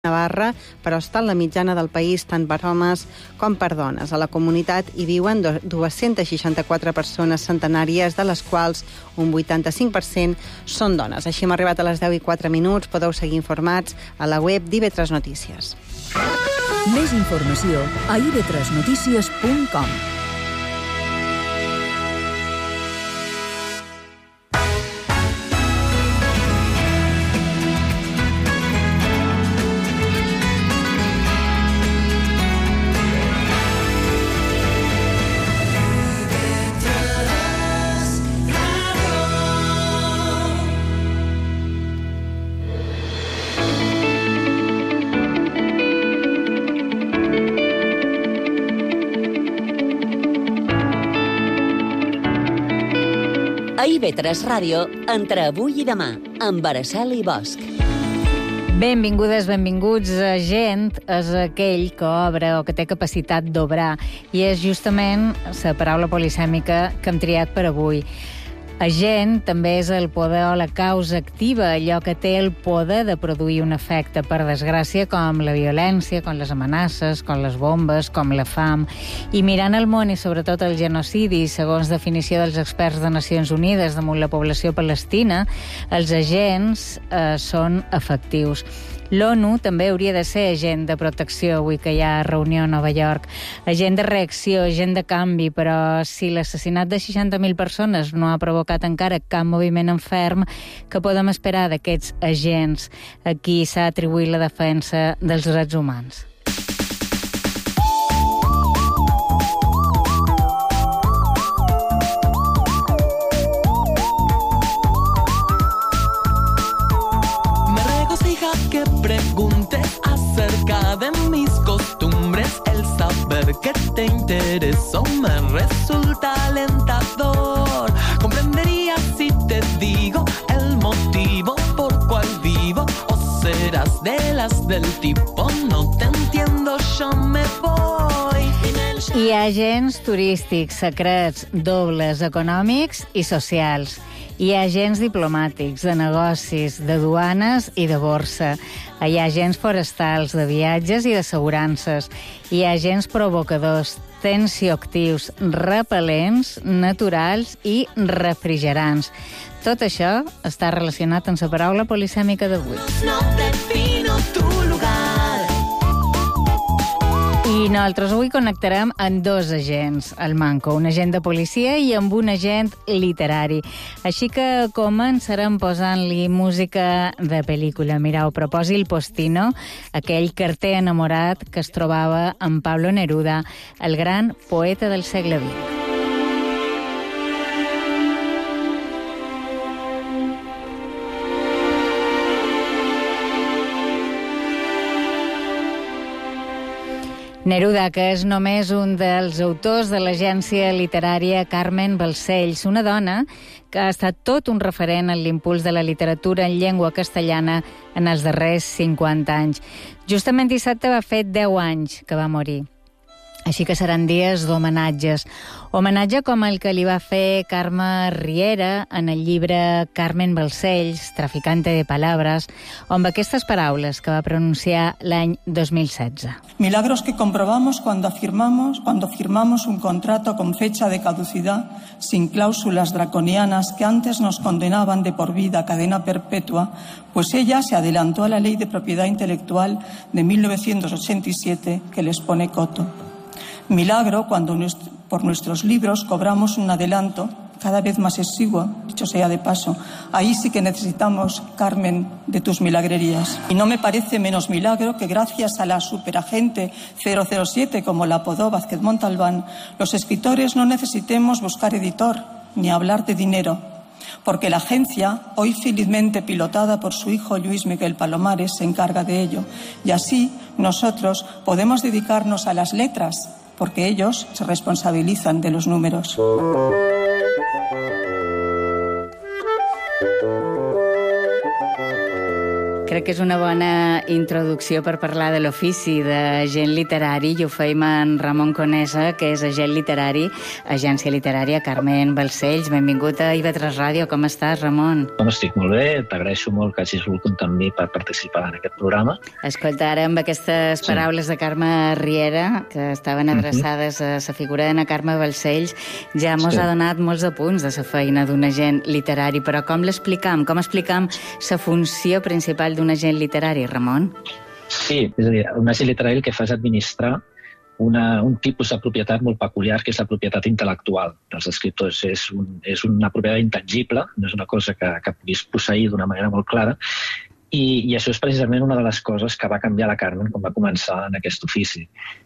Navarra, però està en la mitjana del país tant per homes com per dones. A la comunitat hi viuen 264 persones centenàries, de les quals un 85% són dones. Així hem arribat a les 10:04. Podeu seguir informats a la web d'IV3 Notícies. Més informació a ib3notícies.com. A IB3 Ràdio, entre avui i demà, amb Araceli Bosch. Benvingudes, benvinguts. Agent és aquell que obre o que té capacitat d'obrar, i és justament la paraula polisèmica que hem triat per avui. Agent també és el poder o la causa activa, allò que té el poder de produir un efecte, per desgràcia, com la violència, com les amenaces, com les bombes, com la fam. I mirant el món i sobretot el genocidi, segons definició dels experts de Nacions Unides damunt la població palestina, els agents són efectius. L'ONU també hauria de ser agent de protecció, avui que hi ha reunió a Nova York. Agent de reacció, agent de canvi, però si l'assassinat de 60.000 persones no ha provocat encara cap moviment en ferm, què podem esperar d'aquests agents a qui s'ha atribuït la defensa dels drets humans? Que pregunte acerca de mis costumbres, el saber que te interesó me resulta alentador. Comprenderías si te digo el motivo por cual vivo, o serás de las del tipo no te entiendo, yo me voy. Hi ha agents turístics, secrets, dobles, econòmics i socials. Hi ha agents diplomàtics, de negocis, de duanes i de borsa. Hi ha agents forestals, de viatges i d'assegurances. Hi ha agents provocadors, tensioactius, repel·lents, naturals i refrigerants. Tot això està relacionat amb la paraula polisèmica d'avui. No defino tu lugar. I nosaltres avui connectarem amb dos agents, el manco, un agent de policia i amb un agent literari. Així que començarem posant-li música de pel·lícula. Mireu, proposi el Postino, aquell carter enamorat que es trobava amb Pablo Neruda, el gran poeta del segle XX. Neruda, que és només un dels autors de l'agència literària Carmen Balcells, una dona que ha estat tot un referent en l'impuls de la literatura en llengua castellana en els darrers 50 anys. Justament dissabte va fer 10 anys que va morir. Així que seran dies d'homenatges. Homenatge com el que li va fer Carme Riera en el llibre Carmen Balcells, Traficante de Palabras, amb aquestes paraules que va pronunciar l'any 2016. Milagros que comprobamos cuando firmamos un contrato con fecha de caducidad, sin cláusulas draconianas que antes nos condenaban de por vida a cadena perpetua, pues ella se adelantó a la Ley de Propiedad Intelectual de 1987 que les pone coto. Milagro cuando por nuestros libros cobramos un adelanto cada vez más exiguo, dicho sea de paso. Ahí sí que necesitamos, Carmen, de tus milagrerías. Y no me parece menos milagro que gracias a la superagente 007, como la apodó Vázquez Montalbán, los escritores no necesitemos buscar editor ni hablar de dinero, porque la agencia, hoy felizmente pilotada por su hijo Luis Miguel Palomares, se encarga de ello. Y así nosotros podemos dedicarnos a las letras, porque ellos se responsabilizan de los números. Crec que és una bona introducció per parlar de l'ofici d'agent literari, i ho feim en Ramon Conesa, que és agent literari, agència literària Carmen Balcells. Benvingut a IB3 Ràdio. Com estàs, Ramon? Estic molt bé, t'agraeixo molt que hagis volgut comptar amb mi per participar en aquest programa. Escolta, ara amb aquestes paraules de Carme Riera, que estaven adreçades a la figura de Carme Balcells, ja mos ha donat molts apunts de la feina d'un agent literari, però com l'explicam? Com explicam la funció principal d'un agent literari, Ramon? Sí, és a dir, un agent literari el que fa és administrar un tipus de propietat molt peculiar, que és la propietat intel·lectual dels escriptors. És una propietat intangible, no és una cosa que puguis posseir d'una manera molt clara, i això és precisament una de les coses que va canviar la Carmen quan va començar en aquest ofici.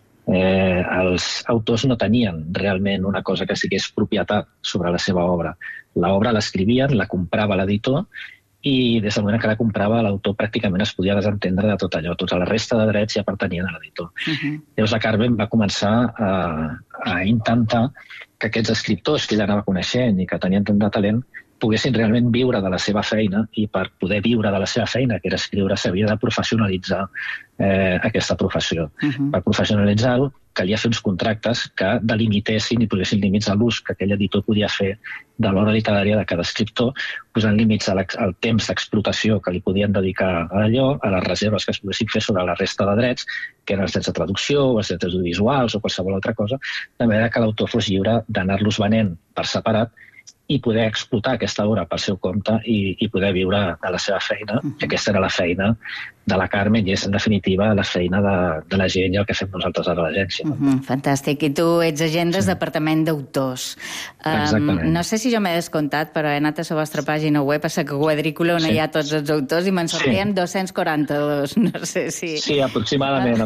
Els autors no tenien realment una cosa que sigués propietat sobre la seva obra. L'obra l'escrivien, la comprava l'editor, i des del moment que la comprava l'autor pràcticament es podia desentendre de tot allò. Tota la resta de drets ja pertanyien a l'editor. Llavors la Carmen va començar a intentar que aquests escriptors que ella anava coneixent i que tenien tant de talent poguessin realment viure de la seva feina, i per poder viure de la seva feina, que era escriure, s'havia de professionalitzar aquesta professió. Per professionalitzar-ho calia fer uns contractes que delimitessin i posessin límits a l'ús que aquell editor podia fer de l'obra literària de cada escriptor, posant límits al temps d'explotació que li podien dedicar a allò, a les reserves que es poguessin fer sobre la resta de drets, que eren els drets de traducció, els drets audiovisuals o qualsevol altra cosa, de manera que l'autor fos lliure d'anar-los venent per separat i poder explotar aquesta obra pel seu compte i poder viure de la seva feina. Aquesta era la feina de la Carmen i és, en definitiva, la feina de la gent i el que fem nosaltres a l'agència. Fantàstic. I tu ets agent del Departament d'Autors. Exactament. No sé si jo m'he descomptat, però he anat a la vostra pàgina web, a la quadrícula on hi ha tots els autors, i me'n sortien 242. No sé si... Sí, aproximadament.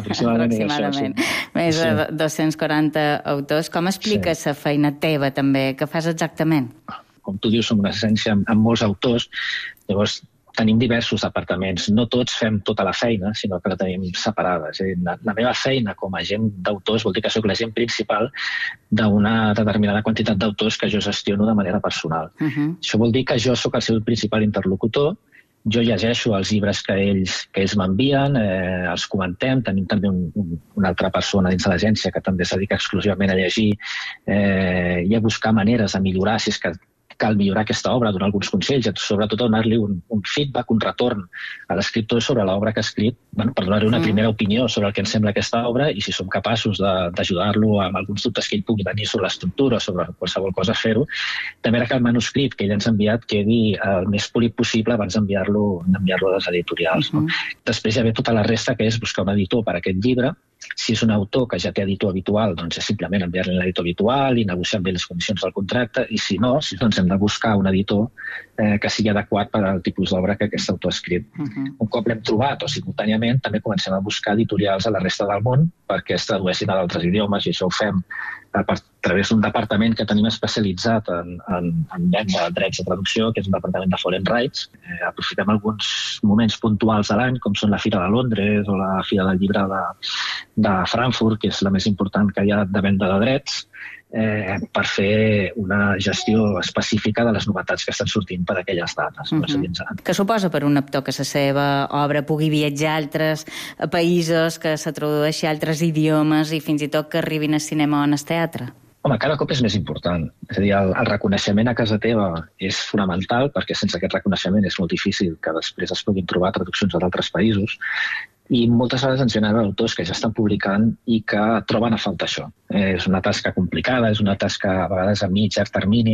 Més de 240 autors. Com expliques la feina teva, també? Què fas exactament? Com tu dius, som una agència amb molts autors, llavors tenim diversos departaments. No tots fem tota la feina, sinó que la tenim separada. És a dir, la meva feina com a agent d'autors vol dir que soc l'agent principal d'una determinada quantitat d'autors que jo gestiono de manera personal. Això vol dir que jo sóc el seu principal interlocutor, jo llegeixo els llibres que ells m'envien, els comentem, tenim també una altra persona dins de l'agència que també es dedica exclusivament a llegir i a buscar maneres de millorar, si és que cal millorar aquesta obra, donar alguns consells, sobretot donar-li un feedback, un retorn a l'escriptor sobre l'obra que ha escrit, per donar-li una primera opinió sobre el que ens sembla aquesta obra, i si som capaços d'ajudar-lo amb alguns dubtes que ell pugui tenir sobre l'estructura, sobre qualsevol cosa, fer-ho, de manera que el manuscrit que ell ens ha enviat quedi el més polit possible abans d'enviar-lo a les editorials. Després ja ve tota la resta, que és buscar un editor per a aquest llibre. Si és un autor que ja té editor habitual, doncs és simplement enviar-li l'editor habitual i negociar bé les condicions del contracte, i si no, doncs hem de buscar un editor que sigui adequat per al tipus d'obra que aquest autor ha escrit. Un cop l'hem trobat, o simultàniament, també comencem a buscar editorials a la resta del món perquè es tradueixin a d'altres idiomes, i això ho fem a través d'un departament que tenim especialitzat en venda de drets de traducció, que és un departament de Foreign Rights. Aprofitem alguns moments puntuals de l'any, com són la Fira de Londres o la Fira del Llibre de Frankfurt, que és la més important que hi ha de venda de drets, per fer una gestió específica de les novetats que estan sortint per aquelles dates. Què suposa per un autor que la seva obra pugui viatjar a altres països, que se tradueixi a altres idiomes i fins i tot que arribin al cinema o al teatre? Home, cada cop és més important. És a dir, el reconeixement a casa teva és fonamental, perquè sense aquest reconeixement és molt difícil que després es puguin trobar traduccions d'altres països. I moltes vegades ens venen autors que ja estan publicant i que troben a falta això. És una tasca complicada, és una tasca a vegades a mig, llarg termini,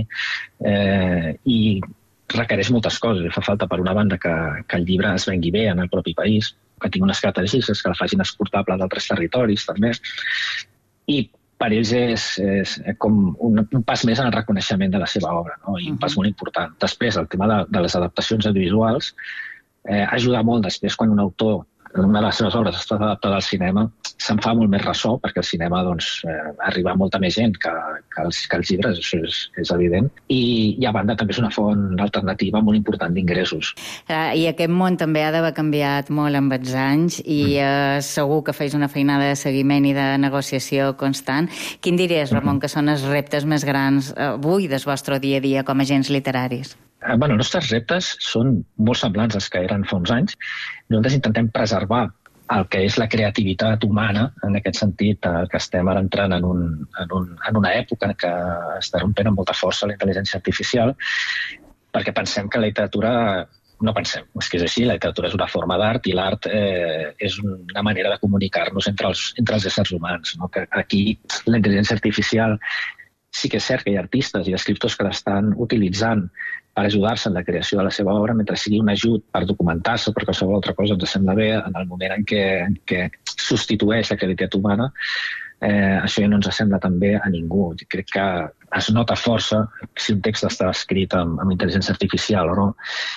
i requereix moltes coses. Fa falta, per una banda, que el llibre es vengui bé en el propi país, que tingui unes característiques que la facin exportable d'altres territoris, també. I per ells és com un pas més en el reconeixement de la seva obra, no? I un pas molt important. Després, el tema de les adaptacions audiovisuals ajuda molt després quan un autor, una de les seves obres està adaptada al cinema, se'n fa molt més ressò, perquè el cinema arriba a molta més gent que els llibres, això és evident. I a banda també és una font alternativa molt important d'ingressos. I aquest món també ha d'haver canviat molt amb els anys, i segur que feis una feinada de seguiment i de negociació constant. Quin diries, Ramon, que són els reptes més grans avui del vostre dia a dia com a agents literaris? els nostres reptes són molt semblants als que eren fa uns anys. Nosaltres intentem preservar el que és la creativitat humana, en aquest sentit, que estem ara entrant en una època en què està rompent amb molta força la intel·ligència artificial, perquè pensem que la literatura... No pensem, és que és així, la literatura és una forma d'art i l'art és una manera de comunicar-nos entre els éssers humans. No? Que aquí la intel·ligència artificial sí que és cert que hi ha artistes i escriptors que l'estan utilitzant per ajudar-se en la creació de la seva obra, mentre sigui un ajut per documentar-se o per qualsevol altra cosa ens sembla bé, en el moment en què substitueix la creativitat humana, això ja no ens sembla tan bé a ningú. Crec que es nota força si un text està escrit amb intel·ligència artificial o no,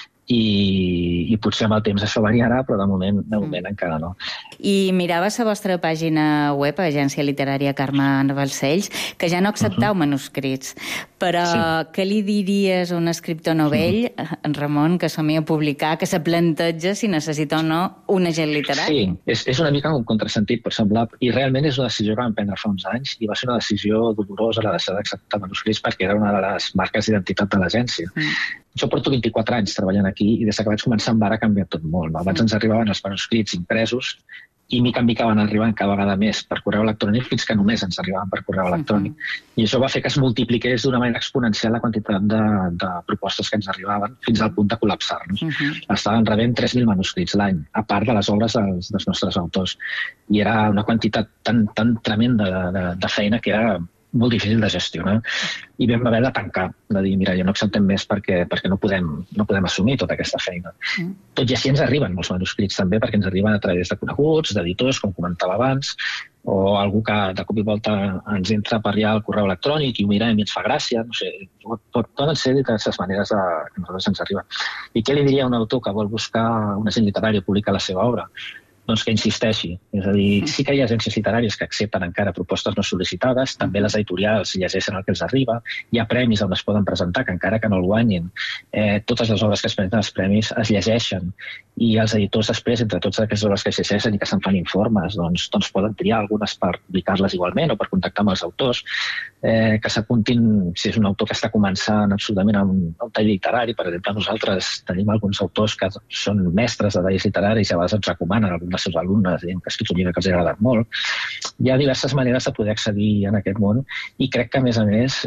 i potser amb el temps això variarà, però de moment encara no. I miraves la vostra pàgina web, Agència Literària Carmen Balcells, que ja no acceptau manuscrits, però què li diries a un escriptor novell, en Ramon, que somia a publicar, que se planteja si necessita o no un agent literari? Sí, és una mica un contrasentit, pot semblar, i realment és una decisió que vam prendre fa uns anys i va ser una decisió dolorosa la deixar d'acceptar manuscrits perquè era una de les marques d'identitat de l'agència. Jo porto 24 anys treballant aquí i des que vaig començar em va canviar tot molt. Abans ens arribaven els manuscrits impresos i mica en mica van arribant cada vegada més per correu electrònic fins que només ens arribaven per correu electrònic. I això va fer que es multipliqués d'una manera exponencial la quantitat de propostes que ens arribaven fins al punt de col·lapsar-nos. Estàvem rebent 3.000 manuscrits l'any, a part de les obres dels nostres autors. I era una quantitat tan tremenda de feina que era molt difícil de gestionar i vam haver de tancar, de dir, mira, ja no acceptem més perquè no podem assumir tota aquesta feina. Tot i així ens arriben molts manuscrits també perquè ens arriben a través de coneguts, d'editors, com comentava abans, o algú que de cop i volta ens entra per allà al correu electrònic i ho mirem i ens fa gràcia, no sé, poden ser diverses maneres que a nosaltres ens arriba. I què li diria a un autor que vol buscar un agent literari i publicar la seva obra? Doncs que insisteixi. És a dir, sí que hi ha agències literàries que accepten encara propostes no sol·licitades, també les editorials llegeixen el que els arriba, hi ha premis on es poden presentar, que encara que no el guanyin, totes les obres que es presenten als premis es llegeixen i els editors després, entre totes aquestes obres que es llegeixen i que se'n fan informes, doncs poden triar algunes per publicar-les igualment o per contactar amb els autors, que s'apuntin, si és un autor que està començant absolutament a un tall literari. Per exemple, nosaltres tenim alguns autors que són mestres de talls literaris i a vegades ens recomanen alguns dels seus alumnes, dient que ha escrit un llibre que els ha agradat molt. Hi ha diverses maneres de poder accedir en aquest món i crec que, a més,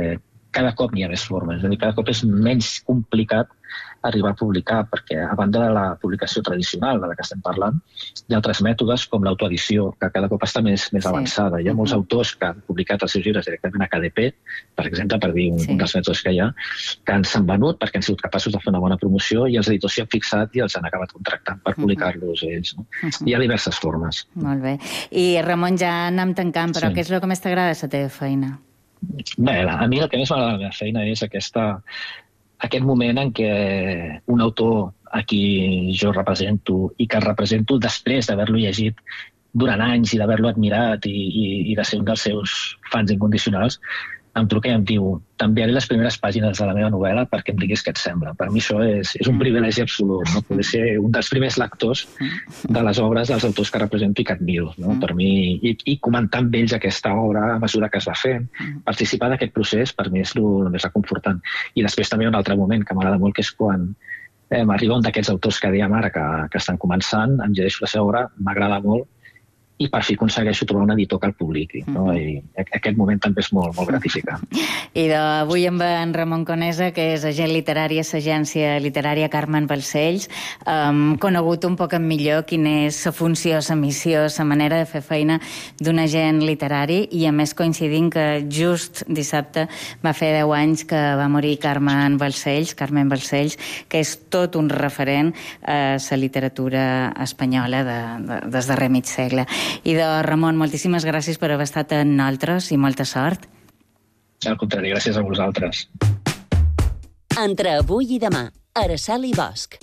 cada cop n'hi ha més formes. És a dir, cada cop és menys complicat arribar a publicar, perquè a banda de la publicació tradicional de la que estem parlant, hi ha altres mètodes com l'autoedició, que cada cop està més avançada. Hi ha molts autors que han publicat els seus llibres directament a KDP, per exemple, per dir un dels mètodes que hi ha, que s'han venut perquè han sigut capaços de fer una bona promoció i els editors s'hi han fixat i els han acabat contractant per publicar-los ells. Hi ha diverses formes. Molt bé. I Ramon, ja anem tancant, però què és el que més t'agrada de la teva feina? Bé, a mi el que més m'agrada de la meva feina és aquest moment en què un autor a qui jo represento i que represento després d'haver-lo llegit durant anys i d'haver-lo admirat i de ser un dels seus fans incondicionals, em truca i em diu: t'enviaré les primeres pàgines de la meva novel·la perquè em diguis què et sembla. Per mi això és un privilegi absolut, no? Poder ser un dels primers lectors de les obres dels autors que represento i que admiro, no? Per mi, i comentar amb ells aquesta obra a mesura que es va fent, participar d'aquest procés, per mi és el més reconfortant. I després també un altre moment que m'agrada molt, que és quan m'arriba un d'aquests autors que dèiem ara que estan començant, em llegeixo la seva obra, m'agrada molt, i per fi aconsegueixo trobar un editor que el publiqui. No? I aquest moment també és molt gratificant. I avui amb en Ramon Conesa, que és agent literari a l'Agència Literària Carmen Balcells, conegut un poc millor quina és la funció, la missió, la manera de fer feina d'un agent literari, i a més coincidint que just dissabte va fer 10 anys que va morir Carmen Balcells, que és tot un referent a la literatura espanyola des darrer mig segle. I Ramon, moltíssimes gràcies per haver estat amb nosaltres i molta sort. Al contrari, gràcies a vosaltres. Entre avui i demà, Araceli Bosch.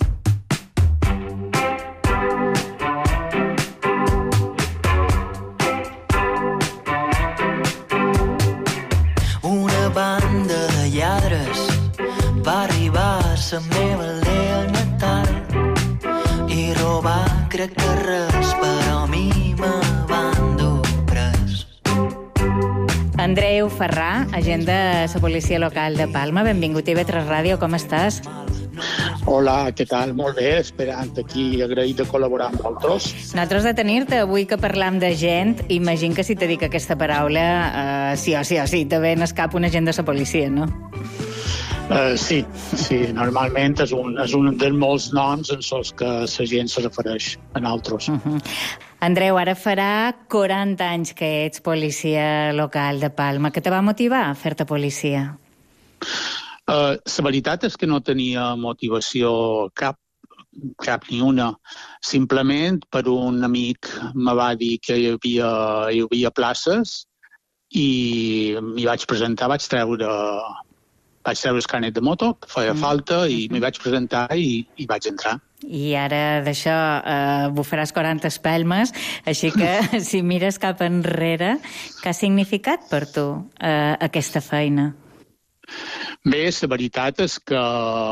Una banda de lladres va arribar a la meva aldea natal i robar, crec que res, però a mi me van dur pres. Andreu Ferrà, agent de la policia local de Palma. Benvingut a IB3 Ràdio, com estàs? Hola, què tal? Molt bé, esperant aquí, agraït de col·laborar amb vosaltres. Nosaltres de tenir-te avui que parlam de gent, imagino que si te dic aquesta paraula, sí o sí, també n'escapa un agent de la policia, no? Sí, normalment és un dels molts noms en els que la gent se refereix a nosaltres. Andreu, ara farà 40 anys que ets policia local de Palma. Què te va motivar a fer-te policia? La veritat és que no tenia motivació cap ni una. Simplement per un amic me va dir que hi havia places i m'hi vaig presentar, vaig treure el carnet de moto, que feia falta, i m'hi vaig presentar i vaig entrar. I ara d'això bufaràs 40 espelmes, així que si mires cap enrere, què ha significat per tu aquesta feina? Bé, la veritat és que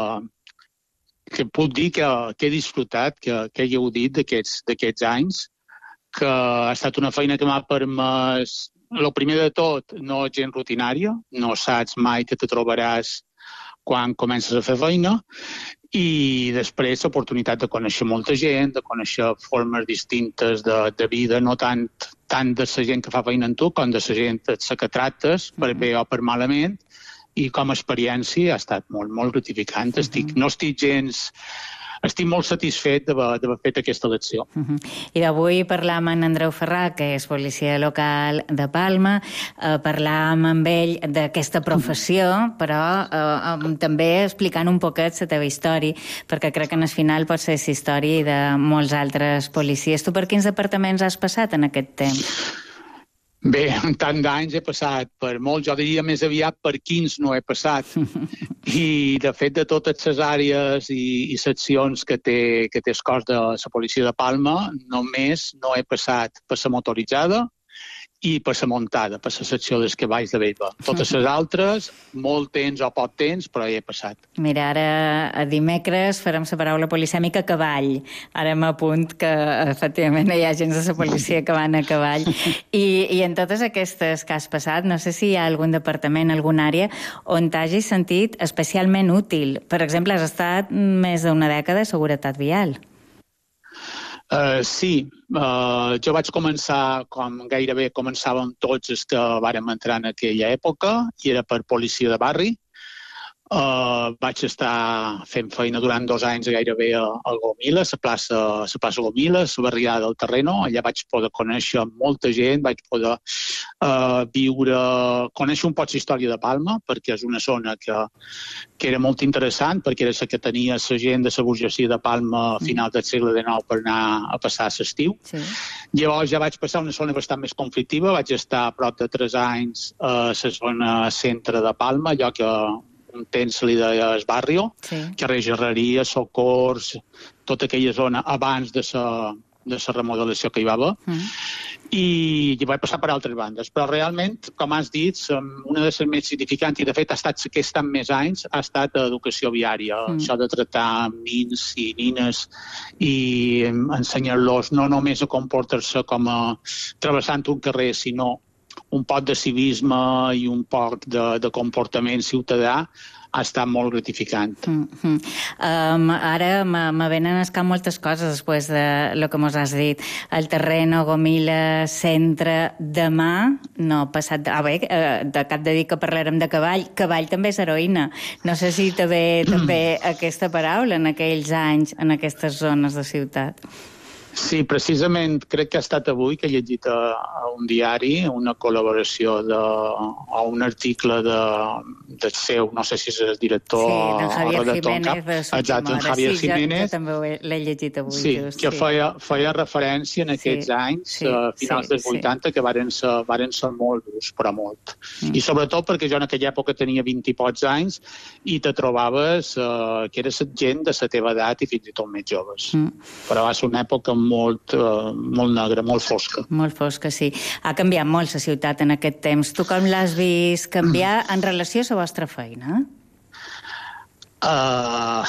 puc dir que he disfrutat, que he gaudit d'aquests anys, que ha estat una feina que m'ha permès, el primer de tot, no és gens rutinària, no saps mai que te trobaràs quan comences a fer feina, i després l'oportunitat de conèixer molta gent, de conèixer formes distintes de vida, no tant de la gent que fa feina amb tu, com de la gent que tractes, per bé o per malament, i com a experiència ha estat molt, molt gratificant. Estic molt satisfet d'haver fet aquesta elecció. I d'avui parlam amb Andreu Ferrà, que és policia local de Palma, parlam amb ell d'aquesta professió, però també explicant un poquet la teva història, perquè crec que en el final pot ser la història de molts altres policies. Tu per quins departaments has passat en aquest temps? Bé, en tant d'anys he passat per molts, jo diria més aviat per 15 no he passat. I, de fet, de totes les àrees i seccions que té el cos de la policia de Palma, només no he passat per la motoritzada i per la muntada, per la secció dels cavalls de Bellva. Totes les altres, molt temps o poc temps, però hi he passat. Mira, ara a dimecres farem la paraula polisèmica cavall. Ara m'apunt que efectivament hi ha agents de la policia que van a cavall. I en totes aquestes que has passat, no sé si hi ha algun departament, alguna àrea, on t'hagis sentit especialment útil. Per exemple, has estat més d'una dècada de seguretat vial. Sí, jo vaig començar com gairebé començàvem tots els que vàrem entrar en aquella època, i era per policia de barri. Vaig estar fent feina durant 2 anys gairebé a Gomila, a la plaça Gomila, a la barriada del Terreno. Allà vaig poder conèixer molta gent, vaig poder conèixer un poc la història de Palma, perquè és una zona que era molt interessant, perquè era la que tenia la gent de la burgesia de Palma a final del segle XIX per anar a passar l'estiu. Sí. Llavors ja vaig passar una zona bastant més conflictiva, vaig estar a prop de 3 anys a la zona centre de Palma, allò que un temps se li deia el barrio, carrer Gerreria, Socors, tota aquella zona abans de la remodelació que hi va haver. I vaig passar per altres bandes. Però realment, com has dit, una de les més significants, i de fet ha estat que estan més anys, ha estat educació viària. Això de tractar nins i nines i ensenyar-los no només a comportar-se com a travessant un carrer, sinó un poc de civisme i un poc de comportament ciutadà, ha estat molt gratificant. Ara me venen al cap moltes coses després de lo que mos has dit. El Terreno, Gomila, Centre, demà, no, passat... de cap de dir que parlarem de cavall. Cavall també és heroïna. No sé si també aquesta paraula en aquells anys, en aquestes zones de ciutat. Sí, precisament crec que ha estat avui que he llegit a un diari una col·laboració o un article del seu, no sé si és el director o redactor en cap. Exacte, en Javier Jiménez. Jo també l'he llegit avui. Sí, que feia referència en aquests anys, finals dels 80, que varen ser molt durs, però molt. I sobretot perquè jo en aquella època tenia 20 i pocs anys i te trobaves que eres gent de la teva edat i fins i tot més joves. Però va ser una època molt negra, molt fosca. Molt fosca, sí. Ha canviat molt la ciutat en aquest temps. Tu com l'has vist canviar en relació a la vostra feina? Ha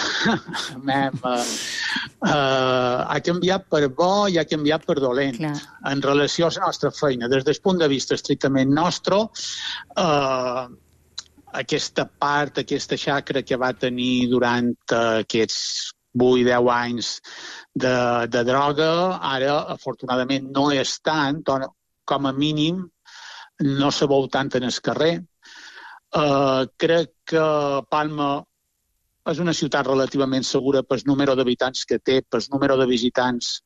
canviat per bo i ha canviat per dolent. Clar. En relació a la nostra feina. Des del punt de vista estrictament nostre, aquesta part, aquesta xacra que va tenir durant aquests 8-10 anys de droga, ara, afortunadament, no és tant, com a mínim, no se veu tant en el carrer. Crec que Palma és una ciutat relativament segura pel número d'habitants que té, pel número de visitants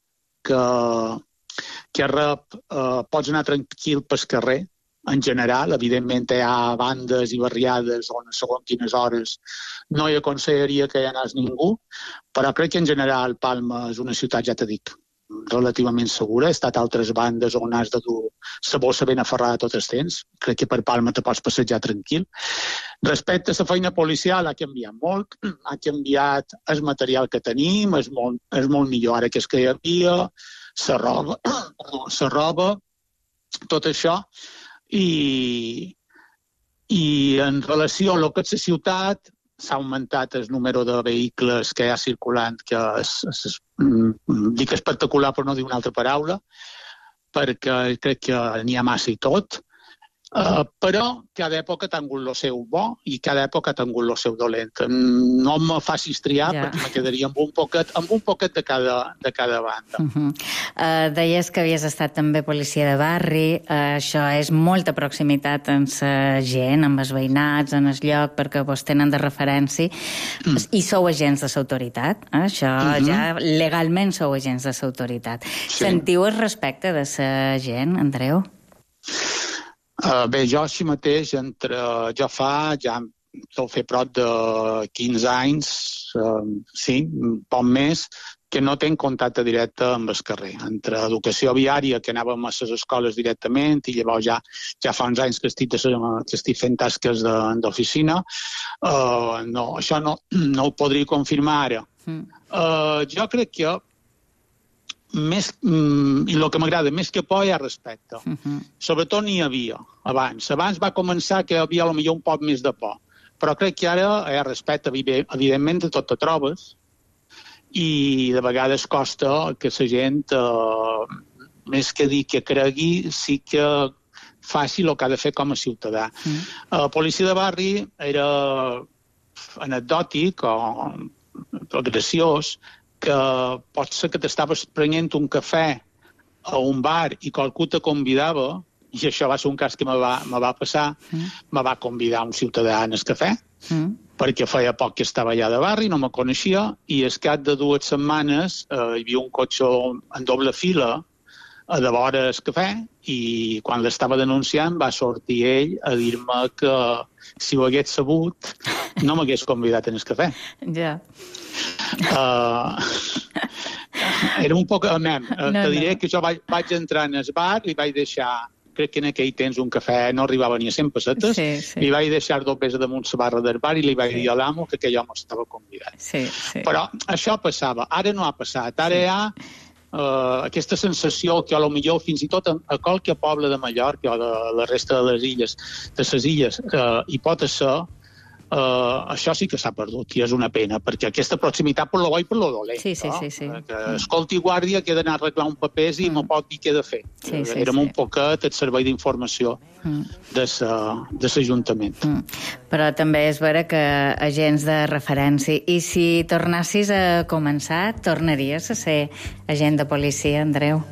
que rep. Pots anar tranquil pel carrer, en general. Evidentment hi ha bandes i barriades on a segons quines hores no hi aconsellaria que hi anés ningú, però crec que en general Palma és una ciutat, ja t'he dit, relativament segura. He estat a altres bandes on has de dur la bossa ben aferrada tot el temps. Crec que per Palma te pots passejar tranquil. Respecte a la feina policial ha canviat molt, ha canviat el material que tenim, és molt millor ara que és que hi havia, la roba, tot això, i en relació a lo que és la ciutat, s'ha augmentat el número de vehicles que hi ha circulant, que dic espectacular per no dir una altra paraula, perquè crec que n'hi ha massa i tot, però cada època ha tingut el seu bo i cada època ha tingut el seu dolent. No me facis triar perquè me quedaria amb un poquet de cada banda. Deies que havies estat també policia de barri. Això és molta proximitat amb la gent, amb els veïnats, en el lloc, perquè vos tenen de referència. I sou agents de l'autoritat. Això ja legalment sou agents de l'autoritat. Sentiu el respecte de la gent, Andreu? Bé, jo així mateix, jo ja deu fer prop de 15 anys, sí, un poc més, que no tenc contacte directe amb el carrer. Entre educació viària, que anàvem a les escoles directament, i llavors ja fa uns anys que estic fent tasques d'oficina, això no ho podria confirmar ara. Jo crec que i el que m'agrada més que por hi ha respecte. Sobretot n'hi havia abans. Abans va començar que hi havia potser un poc més de por, però crec que ara hi ha respecte. Evidentment de tot te trobes i de vegades costa que la gent, més que dir que cregui, sí que faci el que ha de fer com a ciutadà. La policia de barri era anecdòtic o graciós, que pot ser que t'estaves prenent un cafè a un bar i qualcú te convidava, i això va ser un cas que me va passar, me va convidar un ciutadà en el cafè, perquè feia poc que estava allà de barri, no me coneixia, i al cap de 2 setmanes hi havia un cotxe en doble fila a de vora el cafè, i quan l'estava denunciant va sortir ell a dir-me que si ho hagués sabut no m'hagués convidat en el cafè. Ja. Era un poc... Te diré que jo vaig entrar en el bar i vaig deixar, crec que en aquell temps un cafè no arribava ni a 100 pessetes, li vaig deixar 2 pesos damunt la barra del bar i li vaig dir a l'amo que aquell home estava convidat. Però això passava, ara no ha passat, ara hi ha aquesta sensació que potser fins i tot a qualque poble de Mallorca o de la resta de les illes hi pot ser. Això sí que s'ha perdut i és una pena, perquè aquesta proximitat per lo bo i per lo dolent. Escolti, guàrdia, que he d'anar a arreglar un paper i no pot dir què he de fer. Érem un poquet el servei d'informació de l'Ajuntament. Però també és vera que agents de referència. I si tornassis a començar, tornaries a ser agent de policia, Andreu?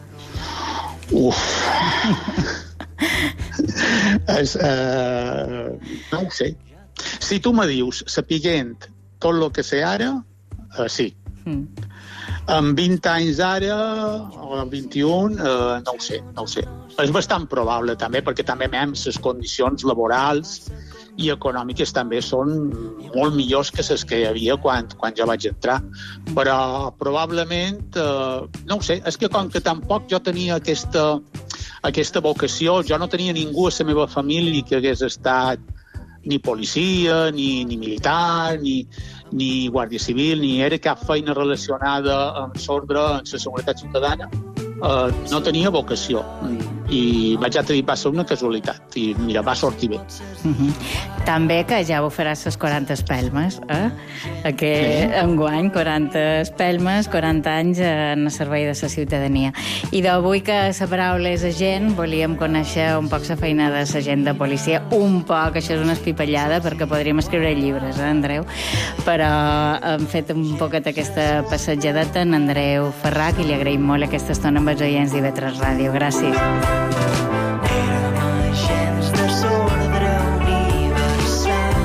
No ho sé. Si tu me dius, sapiguent tot el que sé ara, sí. Amb 20 anys ara, o amb 21, no ho sé. És bastant probable, també, perquè també les condicions laborals i econòmiques també són molt millors que les que hi havia quan jo vaig entrar. Però probablement, no ho sé, és que com que tampoc jo tenia aquesta vocació, jo no tenia ningú a la meva família que hagués estat ni policia, ni militar, ni guàrdia civil, ni era cap feina relacionada amb l'ordre, amb la seguretat ciutadana. No tenia vocació. i vaig a dir, va ser una casualitat, i mira, va sortir bé. També que ja ho faràs les 40 espelmes, enguany, 40 espelmes, 40 anys en el servei de la ciutadania. I d'avui que la paraula és agent, volíem conèixer un poc la feina de l'agent de policia, un poc, això és una espipallada, perquè podríem escriure llibres, Andreu? Però hem fet un poquet aquesta passejadeta en Andreu Ferrà, i li agraïm molt aquesta estona amb els oients d'IV3 Ràdio. Gràcies. Érem agents de l'ordre universal.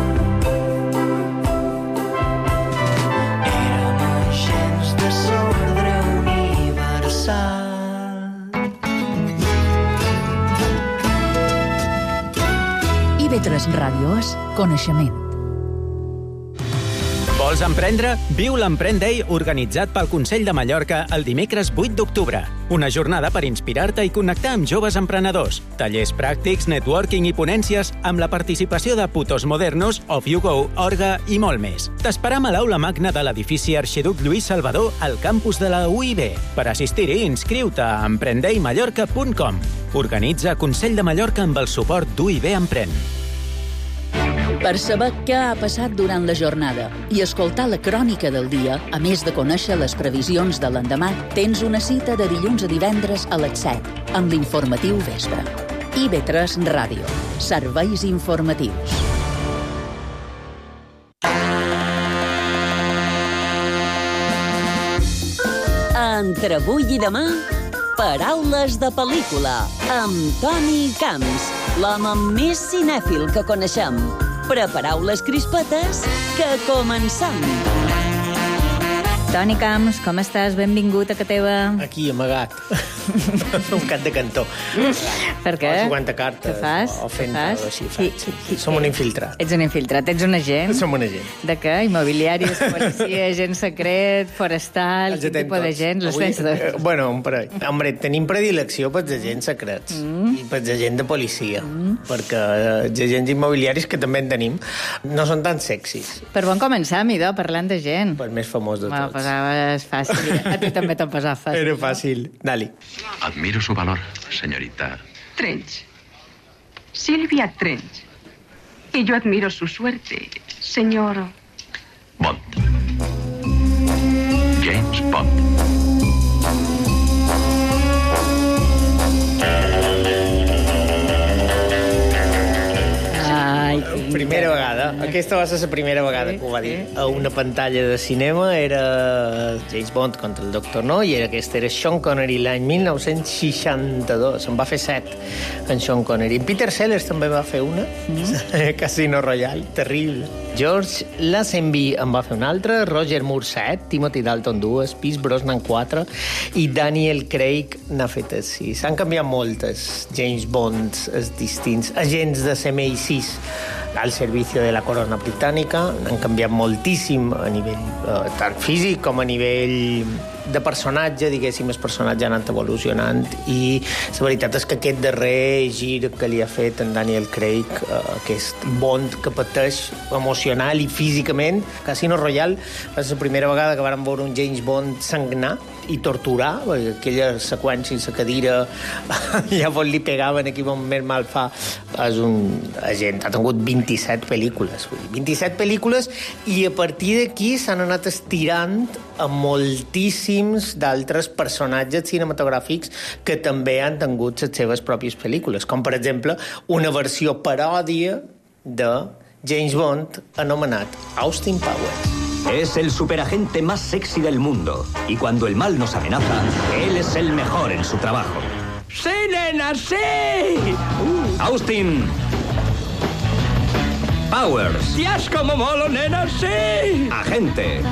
Érem agents de l'ordre universal. IV3 Ràdio és coneixement. Vols emprendre? Viu l'Emprèn Day organitzat pel Consell de Mallorca el dimecres 8 d'octubre. Una jornada per inspirar-te i connectar amb joves emprenedors. Tallers pràctics, networking i ponències amb la participació de Putos Modernos, Off You Go, Orga i molt més. T'esperam a l'aula magna de l'edifici Arxiduc Lluís Salvador al campus de la UIB. Per assistir-hi, inscriu-te a emprendeimallorca.com. Organitza Consell de Mallorca amb el suport d'UIB Emprèn. Per saber què ha passat durant la jornada i escoltar la crònica del dia, a més de conèixer les previsions de l'endemà, tens una cita de dilluns a divendres a les 7 amb l'informatiu Vespre. IV3 Ràdio. Serveis informatius. Entre avui i demà, paraules de pel·lícula amb Toni Camps, l'home més cinèfil que coneixem. Prepareu les crispetes, que comencem. Toni Camps, com estàs? Benvingut a casa teva. Aquí, amagat. Un cat de cantó. Per què? O jugant a cartes. Què fas? O fent fas? així. Som un infiltrat. Ets un infiltrat, ets un agent? Som un agent. De què? Immobiliari, policia, agent secret, forestal, quin tipus d'agents? Els tens tots? Bueno, un parell. Hombre, tenim predilecció pels agents secrets i pels agents de policia, perquè els agents immobiliaris, que també en tenim, no són tan sexis. Per on començam, idò, parlant de gent? El més famós de tots. És fàcil. A tu també t'ho posava fàcil. Era fàcil. Dali. Admiro su valor, señorita. Trench. Silvia Trench. Y yo admiro su suerte, señor... Bond. James Bond. Primera vegada. Aquesta va ser la primera vegada que ho va dir. A una pantalla de cinema era James Bond contra el Doctor No, i aquesta era Sean Connery l'any 1962. En va fer 7, en Sean Connery. En Peter Sellers també va fer una, Casino Royale, terrible. George Lazenby en va fer una altra, Roger Moore 7, Timothy Dalton 2, Pierce Brosnan 4 i Daniel Craig n'ha fet 6. S'han canviat moltes James Bonds distints, agents de CMI6 al servici de la corona britànica, han canviat moltíssim a nivell tant físic com a nivell de personatge, diguéssim, els personatges han anat evolucionant, i la veritat és que aquest darrer gir que li ha fet en Daniel Craig, aquest Bond que pateix emocional i físicament, Casino Royale va ser la primera vegada que vam veure un James Bond sagnar i torturar, perquè aquella seqüència en la cadira llavors li pegaven aquí on més mal fa. És un agent, ha tingut 27 pel·lícules, 27 pel·lícules, i a partir d'aquí s'han anat estirant a moltíssims d'altres personatges cinematogràfics que també han tingut les seves pròpies pel·lícules, com per exemple una versió paròdia de James Bond anomenat Austin Powers. Es el superagente más sexy del mundo. Y cuando el mal nos amenaza, él es el mejor en su trabajo. ¡Sí, nena, sí! Austin Powers. ¡Dios, como molo, nena, sí! Agente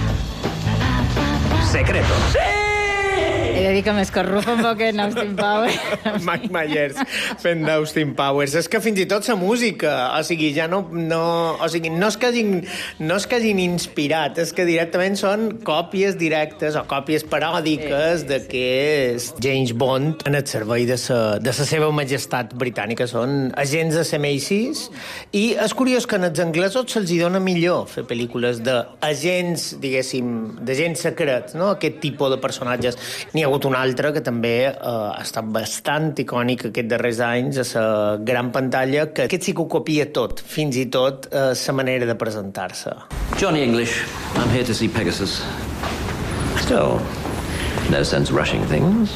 secreto. ¡Sí! He de dir que m'escorrufa un poc en Austin Powers. Mike Myers fent d'Austin Powers. És que fins i tot la música, o sigui, ja no és que hagin inspirat, és que directament són còpies directes o còpies paròdiques de que és James Bond en el servei de la seva majestat britànica. Són agents de CMI6, i és curiós que en els anglesos se'ls dona millor fer pel·lícules d'agents, diguéssim, d'agents secrets, no? Aquest tipus de personatges. N'hi ha hagut un altre que també ha estat bastant icònic aquests darrers anys a la gran pantalla, que aquest sí que ho copia tot, fins i tot la manera de presentar-se. Johnny English, I'm here to see Pegasus. Still, no sense rushing things.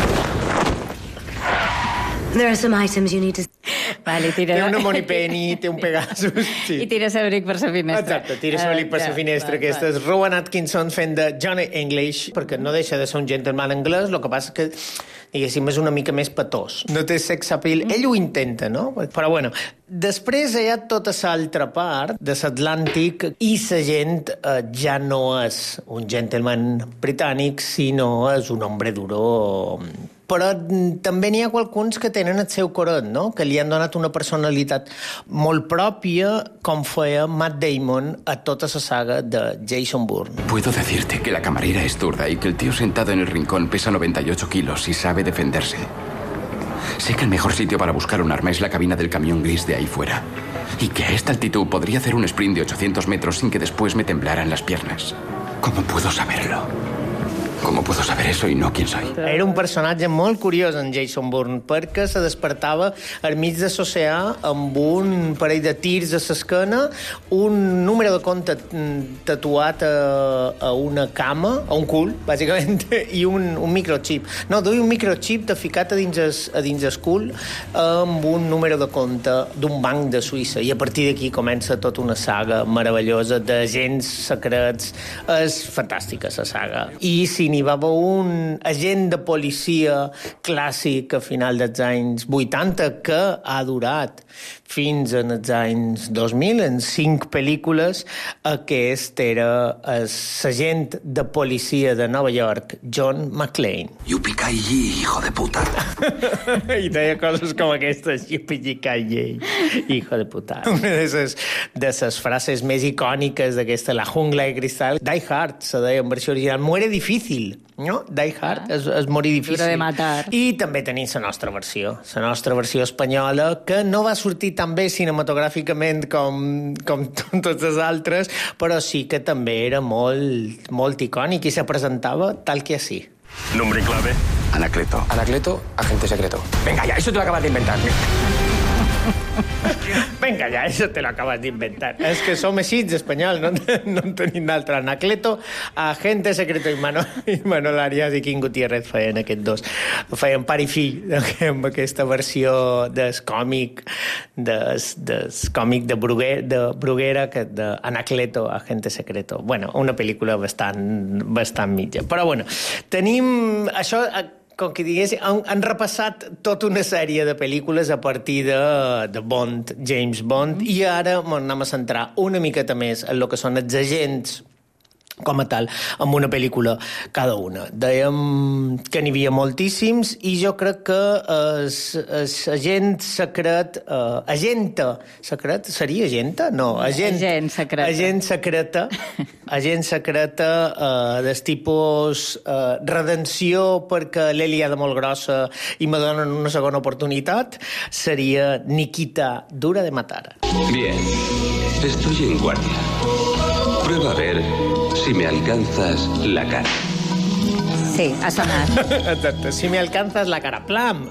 There are some items you need to... Vale, tira... Té una Moneypenny, té un Pegasus... Sí. I tira l'abric per la finestra. Exacte, tira l'abric per la finestra. Aquesta és Rowan Atkinson fent de Johnny English, perquè no deixa de ser un gentleman anglès, el que passa que, diguéssim, és una mica més patós. No té sex appeal. Ell ho intenta, no? Però, bueno, després hi ha tota l'altra part de l'Atlàntic i la gent ja no és un gentleman britànic, sinó és un hombre duro. Però també n'hi ha alguns que tenen el seu coret, no? Que li han donat una personalitat molt pròpia, com feia Matt Damon a tota la saga de Jason Bourne. Puedo decirte que la camarera es zurda y que el tío sentado en el rincón pesa 98 kilos y sabe defenderse. Sé que el mejor sitio para buscar un arma es la cabina del camión gris de ahí fuera. Y que a esta altitud podría hacer un sprint de 800 metros sin que después me temblaran las piernas. ¿Cómo puedo saberlo? Com puedo saber eso y no quién soy? Era un personatge molt curiós en Jason Bourne, perquè se despertava al mig de l'oceà amb un parell de tirs a l'esquena, un número de compte tatuat a una cama, a un cul, bàsicament, i un microchip. No, duia un microchip ficat a dins el cul amb un número de compte d'un banc de Suïssa. I a partir d'aquí comença tota una saga meravellosa d'agents secrets. És fantàstica, la saga. I si n'hi va haver un agent de policia clàssic a final dels anys 80 que ha durat fins als anys 2000 en 5 pel·lícules. Aquest era l'agent de policia de Nova York, John McClane. Yippee-ki-yay, hijo de puta. I deia coses com aquestes, yippee-ki-yay, hijo de puta. Una de les frases més icòniques d'aquesta, la jungla de cristal. Die Hard, se deia en versió original, muere difícil, no? Die Hard és morir difícil. Dura de matar. I també tenim la nostra versió espanyola, que no va sortir tan bé cinematogràficament com totes les altres, però sí que també era molt icònic i se presentava tal que así. Nombre clave. Anacleto. Anacleto, agente secreto. Venga ya, eso te lo acabas de inventar. Venga ya, eso te lo acabas de inventar. És que som així, espanyol, no en tenim d'altre. Anacleto, agente secreto i Manuel Arias i Quim Gutiérrez feien aquests dos. Feien pare i fill amb aquesta versió del còmic de Bruguera, que d'Anacleto, agente secreto. Bueno, una pel·lícula bastant mitja. Però bueno, tenim això... Com que digués, han repassat tota una sèrie de pel·lícules a partir de Bond, James Bond, i ara anem a centrar una miqueta més en el que són els agents com a tal, amb una pel·lícula cada una. Dèiem que n'hi havia moltíssims i jo crec que agent secret... agenta secret? Seria agenta? No, agent secreta. Agent secreta del tipus redenció perquè l'he liada molt grossa i me donen una segona oportunitat, seria Nikita, dura de matar. Bien, estoy en guardia. Prueba a ver si me alcanzas la cara. Sí, ha sonat. Exacte, si me alcanzas la cara. Plam!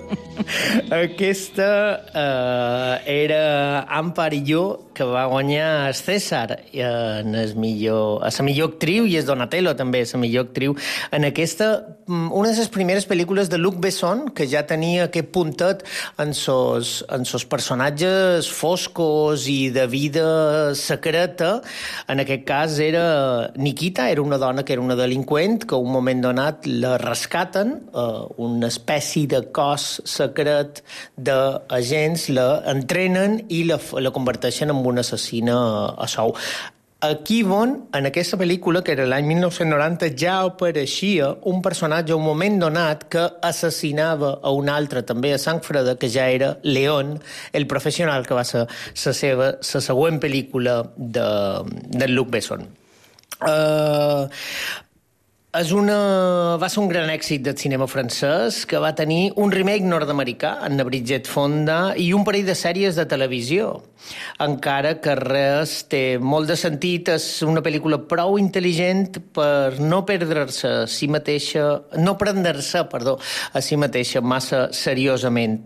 Aquesta era Ampar i jo, que va guanyar el César a la millor actriu, i és Donatello també, la millor actriu. En aquesta, una de les primeres pel·lícules de Luc Besson, que ja tenia aquest puntet en sos personatges foscos i de vida secreta. En aquest cas era Nikita, era una dona que era una delinqüent, que un moment donat la rescaten, una espècie de cos secret d'agents, la entrenen i la converteixen en una assassina a sou. Aquí en aquesta pel·lícula, que era l'any 1990, ja apareixia un personatge a un moment donat que assassinava a un altre, també a Sang Freda, que ja era León, el professional, que va ser la següent pel·lícula de Luc Besson. Va ser un gran èxit del cinema francès que va tenir un remake nord-americà, en Bridget Fonda, i un parell de sèries de televisió. Encara que res té molt de sentit, és una pel·lícula prou intel·ligent per no perdre-se a si mateixa, no prendre-se, a si mateixa massa seriosament.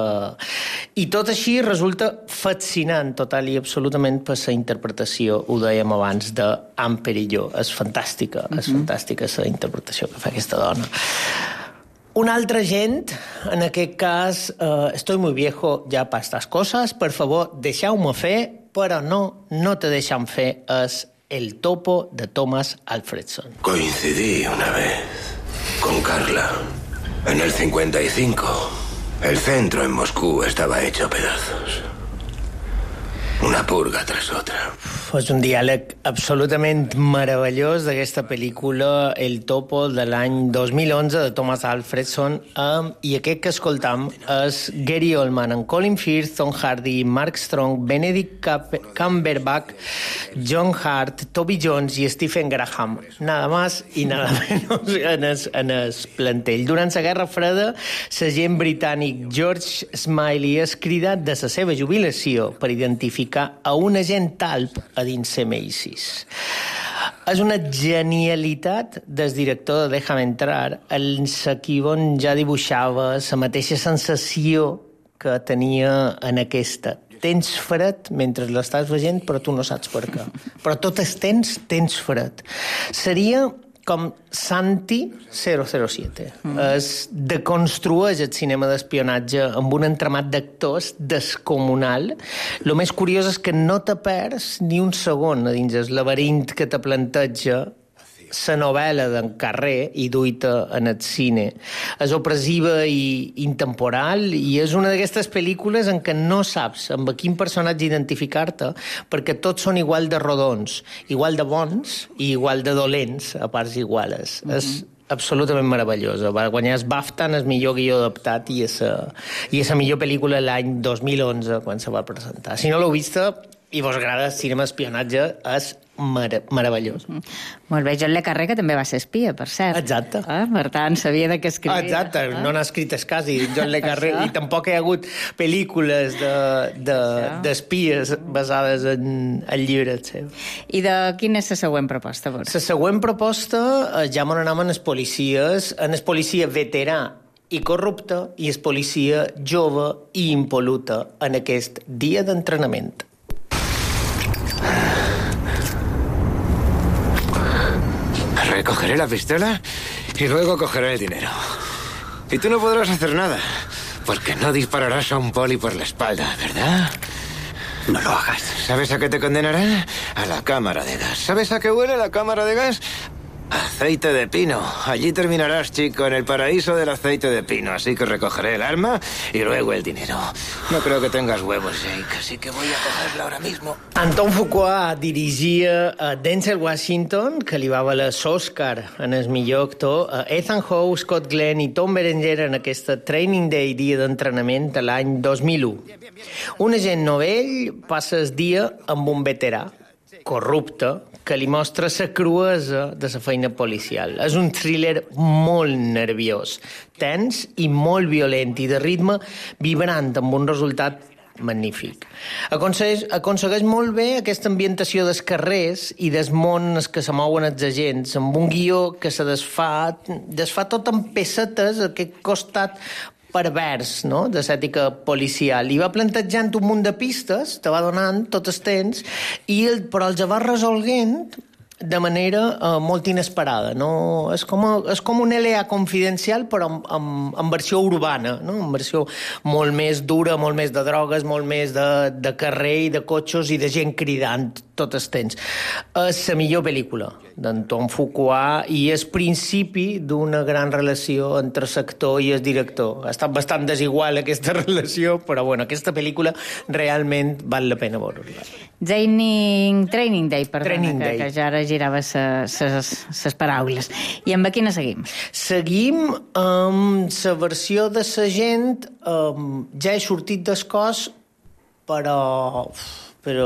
I tot així resulta fascinant, total i absolutament, per la interpretació, ho dèiem abans, d'Anne Perilló. És fantàstica, és fantàstica la interpretació que fa aquesta dona. Un altre gent, en aquest cas, estoy muy viejo ya para estas cosas, per favor, deixeu-me fer, però no te deixen fer, és El topo de Thomas Alfredson. Coincidí una vez con Carla en el 55. El centro en Moscú estaba hecho pedazos. Una purga tras otra. És un diàleg absolutament meravellós d'aquesta pel·lícula El topo de l'any 2011 de Thomas Alfredson, i aquest que escoltam és Gary Oldman, en Colin Firth, Tom Hardy, Mark Strong, Benedict Cumberbatch, John Hart, Toby Jones i Stephen Graham. Nada más i nada menos en el plantell. Durant la Guerra Freda, l'agent britànic George Smiley és cridat de la seva jubilació per identificar a un agent talp a dins MI6. És una genialitat del director de Déjame entrar, en la que ja dibuixava la mateixa sensació que tenia en aquesta. Tens fred mentre l'estàs veient, però tu no saps per què. Però tot el temps tens fred. Seria com Santi 007. Es deconstrueix el cinema d'espionatge amb un entramat d'actors descomunal. El més curiós és que no te perds ni un segon a dins el laberint que te planteja la novel·la d'en Carré i duita en el cine. És opressiva i intemporal i és una d'aquestes pel·lícules en què no saps amb quin personatge identificar-te perquè tots són igual de rodons, igual de bons i igual de dolents a parts iguales. És absolutament meravellosa. Va guanyar el BAFTA en el millor guió adaptat i és la millor pel·lícula l'any 2011 quan se va presentar. Si no l'heu vista i vos agrada el cinema espionatge, és meravellós. Molt bé, John le Carré, que també va ser espia, per cert. Exacte. Per tant, sabia de què escrivia. Exacte, no n'ha escrit quasi John le Carré, i tampoc hi ha hagut pel·lícules d'espies basades en llibres seus. I de quina és la següent proposta? La següent proposta, ja m'on anem en els policies, en el policia veterà i corrupte i el policia jove i impoluta en aquest dia d'entrenament. Recogeré la pistola y luego cogeré el dinero. Y tú no podrás hacer nada, porque no dispararás a un poli por la espalda, ¿verdad? No lo hagas. ¿Sabes a qué te condenarán? A la cámara de gas. ¿Sabes a qué huele la cámara de gas? Aceite de pino. Allí terminarás, chico, en el paraíso del aceite de pino. Así que recogeré el arma y luego el dinero. No creo que tengas huevos, Jake, así que voy a cogerla ahora mismo. Anton Fuqua dirigia a Denzel Washington, que li va valer l'Oscar en el millor actor, a Ethan Hawke, Scott Glenn i Tom Berenger en aquesta Training Day, dia d'entrenament, a l'any 2001. Un agent novell passa el dia amb un veterà corrupte que li mostra la cruesa de la feina policial. És un thriller molt nerviós, tens i molt violent i de ritme vibrant, amb un resultat magnífic. Aconsegueix molt bé aquesta ambientació dels carrers i dels món que se mouen els agents, amb un guió que se desfà tot en pessetes, aquest costat pervers, no?, de l'ètica policial. I va plantejant un munt de pistes, te va donant tot el temps, però els va resolguent de manera molt inesperada. No? És com un LA confidencial, però en versió urbana, no? En versió molt més dura, molt més de drogues, molt més de carrer i de cotxos i de gent cridant tot el temps. És la millor pel·lícula d'Anton Fuqua i és principi d'una gran relació entre l'actor i el director. Ha estat bastant desigual aquesta relació, però bueno, aquesta pel·lícula realment val la pena veure-la. Training Day, perdona, que ja ara girava ses paraules. I amb quina seguim? Seguim amb la versió de la gent, ja he sortit del cos, però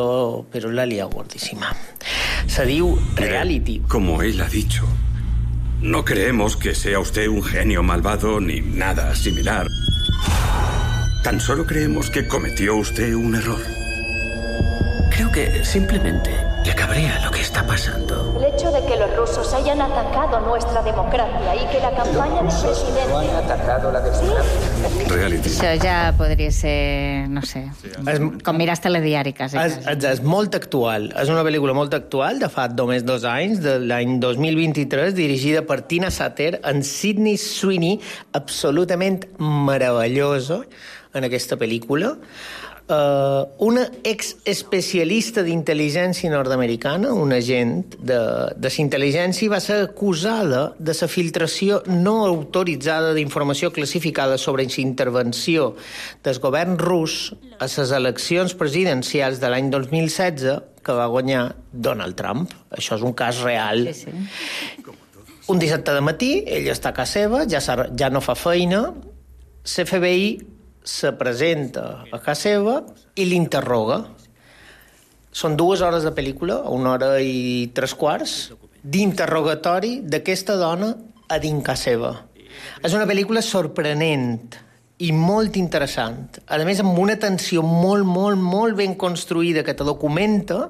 la lia gordíssima. Se diu reality. Como él ha dicho, No creemos que sea usted un genio malvado ni nada similar. Tan solo creemos que cometió usted un error. Creo que simplemente le cabrea lo que está pasando. El hecho de que los rusos hayan atacado nuestra democracia y que la campaña del presidente... No han atacado la democracia. Reality. Això ja podria ser, no sé, com mirar telediari, quasi. És molt actual. És una pel·lícula molt actual, de fa només 2 anys, de l'any 2023, dirigida per Tina Satter, en Sydney Sweeney, absolutament meravellosa en aquesta pel·lícula. Una exespecialista d'intel·ligència nord-americana, un agent de intel·ligència, va ser acusada de la filtració no autoritzada d'informació classificada sobre la intervenció del govern rus a les eleccions presidencials de l'any 2016 que va guanyar Donald Trump. Això és un cas real. Sí. Un dissabte de matí, ella està a casa seva, ja no fa feina, l'FBI se presenta a casa seva i l'interroga. Són 2 hores de pel·lícula, 1 hora i 3/4, d'interrogatori d'aquesta dona a dins casa seva. És una pel·lícula sorprenent i molt interessant. A més, amb una tensió molt, molt, molt ben construïda que te documenta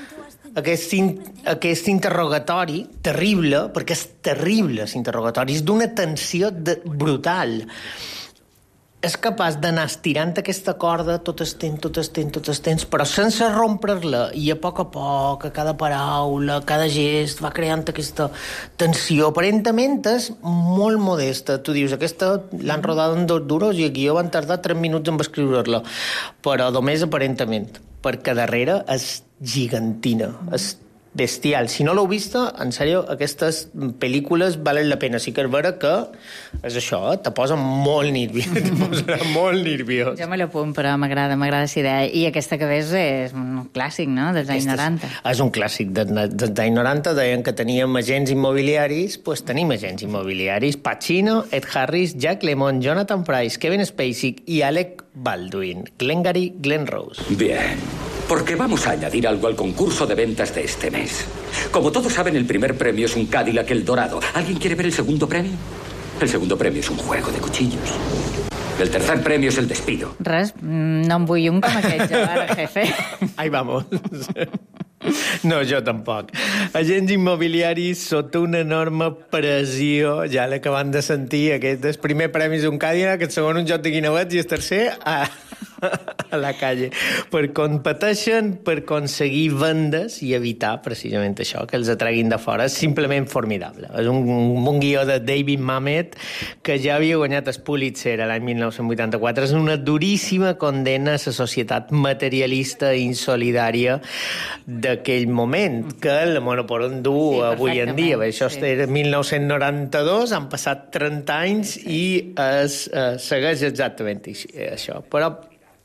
aquest interrogatori terrible, perquè és terrible, l'interrogatori, és d'una tensió brutal. És capaç d'anar estirant aquesta corda tot el temps, però sense rompre-la, i a poc, a cada paraula, cada gest, va creant aquesta tensió. Aparentment és molt modesta. Tu dius, aquesta l'han rodat en 2 duros i aquí van tardar 3 minuts en escriure-la, però només aparentament, perquè darrere és gigantina, és bestial. Si no l'heu vista, en sèrio, aquestes pel·lícules valen la pena. Sí que és vera que és això, te posa molt nerviós. Te posarà molt nerviós. Jo me l'apunt, però m'agrada la idea. I aquesta que ves és un clàssic, no?, dels anys 90. És un clàssic dels anys 90. Deien que teníem agents immobiliaris, doncs tenim agents immobiliaris. Pacino, Ed Harris, Jack Lemmon, Jonathan Pryce, Kevin Spacey y Alec Baldwin. Glengarry Glen Rose. Bien. Porque vamos a añadir algo al concurso de ventas de este mes. Como todos saben, el primer premio es un Cadillac Eldorado. ¿Alguien quiere ver el segundo premio? El segundo premio es un juego de cuchillos. El tercer premio es el despido. Res, no em vull un com aquest jo, ara, jefe. Ahí vamos. No, jo tampoc. Agents immobiliaris sota una enorme pressió, ja l'acabant de sentir, aquest és primer premi d'un Cadillac, el segon un joc de guineuets i el tercer a la calle. Competeixen per aconseguir vendes i evitar precisament això, que els atreguin de fora. És simplement formidable. És un guió de David Mamet que ja havia guanyat el Pulitzer l'any 1984. És una duríssima condena a la societat materialista i insolidària d'aquell moment, que el Monopoly du avui en dia. Això era 1992, han passat 30 anys i segueix exactament això. Però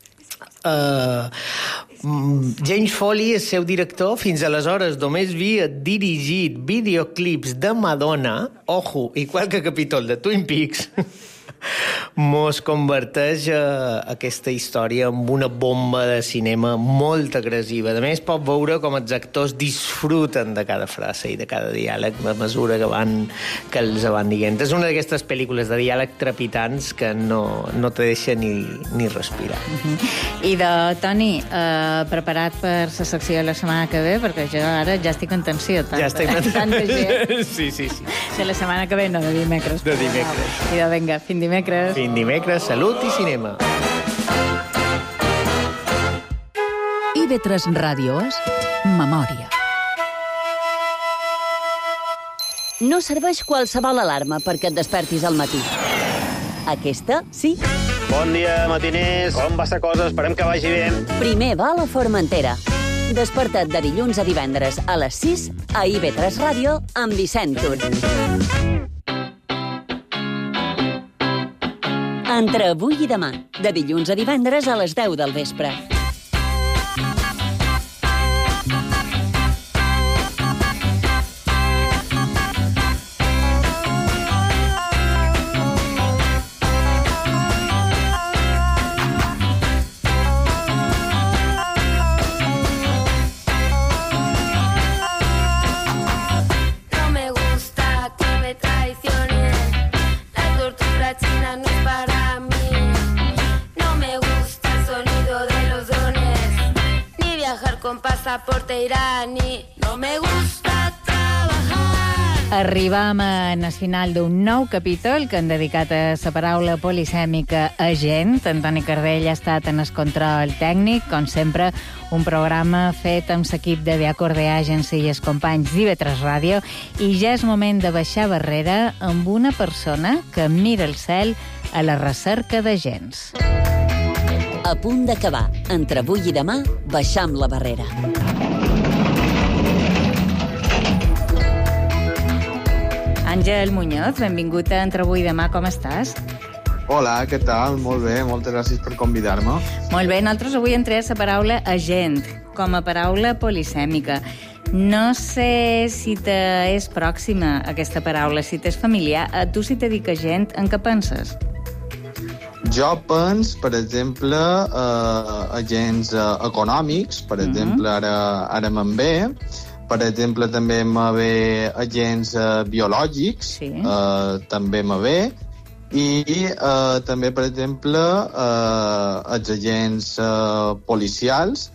James Foley, el seu director, fins aleshores només havia dirigit videoclips de Madonna, ojo, i qualque capítol de Twin Peaks, mos converteix aquesta història en una bomba de cinema molt agressiva. A més, pot veure com els actors disfruten de cada frase i de cada diàleg a mesura que els van dient. És una d'aquestes pel·lícules de diàleg trepitants que no te deixa ni respirar. I de Toni, preparat per la secció de la setmana que ve? Perquè jo ara ja estic en tensió. Ja estic en tensió. Sí. De la setmana que ve, no, de dimecres. De dimecres. I de vinga, fins dimecres. Fins dimecres, salut i cinema. IB3 Ràdio és Memòria. No serveix qualsevol alarma perquè et despertis al matí. Aquesta, sí. Bon dia, matiners. Com va la cosa? Esperem que vagi bé. Primer va a la Formentera. Desperta't de dilluns a divendres a les 6 a IB3 Ràdio amb Vicent Tur. Entre avui i demà, de dilluns a divendres a les 10 del vespre. No me gusta que me traigan con pasaporte iraní. No me gusta trabajar. Arribam en el final d'un nou capítol que han dedicat a la paraula polisèmica agent. Antoni Cardell ha estat en el control tècnic, com sempre, un programa fet amb l'equip de The Accord Agency i els companys d'IV3 Ràdio, i ja és moment de baixar barrera amb una persona que mira el cel a la recerca d'agents. A punt d'acabar. Entre avui i demà, baixam la barrera. Àngel Muñoz, benvingut a Entre avui i demà, com estàs? Hola, què tal? Molt bé, moltes gràcies per convidar-me. Molt bé, nosaltres avui hem triat la paraula agent, com a paraula polisèmica. No sé si t'és pròxima aquesta paraula, si t'és familiar. A tu, si te dic agent, en què penses? Jo penso, per exemple, agents econòmics, per exemple, ara me'n ve. Per exemple, també me ve agents biològics, sí. També me ve. I també, per exemple, els agents policials.